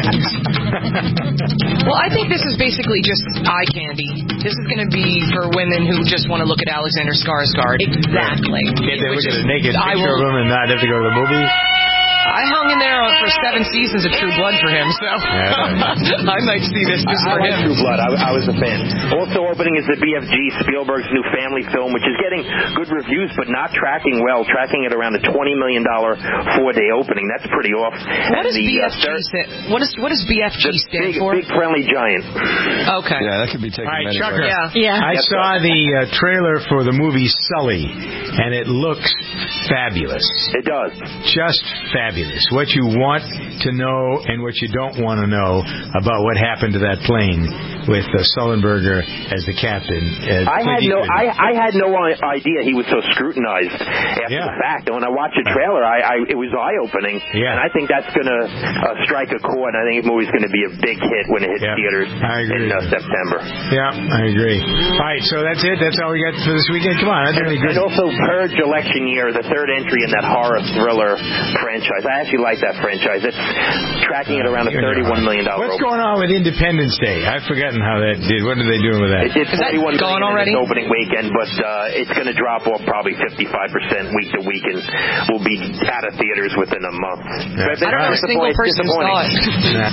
Well, I think this is basically just eye candy. This is going to be for women who just want to look at Alexander Skarsgård. Exactly. Can't they look at a naked I picture will, of him and not have to go to the movie? I hung in there for seven seasons of True Blood for him, so yeah. I might see this just I, for I him. Like True Blood. I, I was a fan. Also opening is the B F G, Spielberg's new family film, which is getting good reviews, but not tracking well, tracking at around a twenty million dollars four-day opening. That's pretty off. What does B F G uh, stand? What, is, what does B F G stand big, for? Big Friendly Giant. Okay. Yeah, that could be taken All right, many Chucker. ways. Yeah. Yeah. I yes, saw sir. the uh, trailer for the movie Sully, and it looks fabulous. It does. Just fabulous. What you want to know and what you don't want to know about what happened to that plane with uh, Sullenberger as the captain. Uh, I had no, I, I had no idea he was so scrutinized after yeah. the fact. And when I watched the trailer, I, I it was eye-opening, yeah. and I think that's going to uh, strike a chord. I think the movie's going to be a big hit when it hits yeah. theaters in uh, September. Yeah, I agree. All right, so that's it. That's all we got for this weekend. Come on, that's and, really good. And also Purge Election Year, the third entry in that horror thriller franchise. I actually like that franchise. It's tracking at around a thirty-one million dollars. What's going on with Independence Day? I've forgotten how that did. What are they doing with that? It did forty-one Is that gone already? In its opening weekend, but uh, it's going to drop off probably fifty-five percent week to week, and will be out of theaters within a month. Yeah. I don't know a single person who saw it.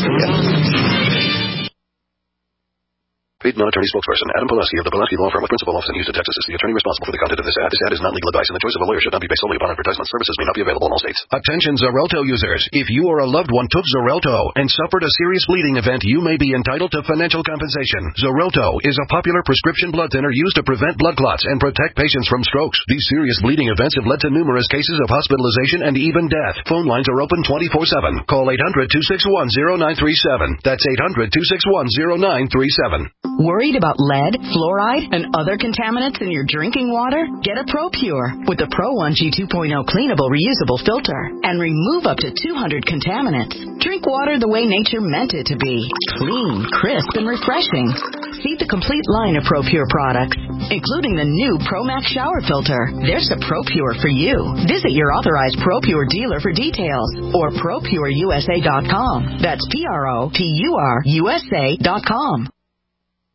Paid non-attorney spokesperson Adam Pulaski of the Pulaski Law Firm with principal office in Houston, Texas, is the attorney responsible for the content of this ad. This ad is not legal advice, and the choice of a lawyer should not be based solely upon advertisement. Services may not be available in all states. Attention Xarelto users. If you or a loved one took Xarelto and suffered a serious bleeding event, you may be entitled to financial compensation. Xarelto is a popular prescription blood thinner used to prevent blood clots and protect patients from strokes. These serious bleeding events have led to numerous cases of hospitalization and even death. Phone lines are open twenty-four seven. Call eight hundred, two six one, zero nine three seven. That's eight hundred, two six one, zero nine three seven. Worried about lead, fluoride, and other contaminants in your drinking water? Get a ProPure with the Pro one G two point oh cleanable reusable filter and remove up to two hundred contaminants. Drink water the way nature meant it to be. Clean, crisp, and refreshing. See the complete line of ProPure products, including the new ProMax shower filter. There's a ProPure for you. Visit your authorized ProPure dealer for details or Pro Pure U S A dot com. That's P R O P U R U S A dot com.